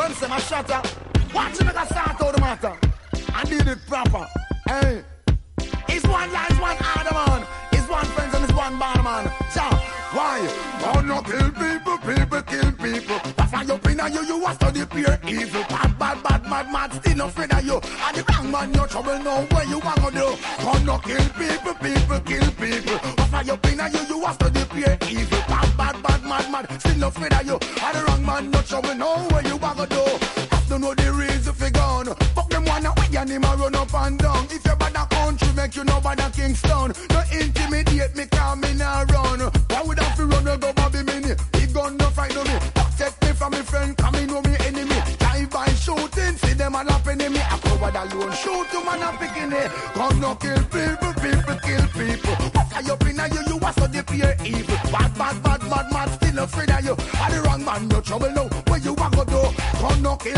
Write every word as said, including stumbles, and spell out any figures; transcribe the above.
guns them a shatter. Watch you make a start out the matter. And did it proper. Hey. It's one life, one other man. It's one friends and it's one bad man. So, why? Oh no, kill people, people kill people. That's why you pin on you, you are study pure evil. Bad, bad, bad, mad, mad, still no afraid of you. And the wrong man, no trouble, no where you want to do. Oh no, kill people, people kill people. That's why you pin on you, you are study pure evil. Bad, bad, bad, mad, mad, still no afraid of you. And the wrong man, no trouble, no where you want to do. Don't know the reason for gone. Fuck them one way and him a run up and down. If you bad a country, make you know bad a Kingston. No intimidate me, cause me nah run. Why would I fi run and go Bobby Mini? Big gun no fight no me. Protect me from me friend, come me know me enemy. Drive by shooting, see them a lap enemy. I cover the alone, shoot to man a picking it. Come no kill people, people kill people. What are you in a you, you are so the pure evil. Bad, bad, bad, bad, mad, still afraid of you. Are the wrong man, no trouble no. Where you want to do? Come no kill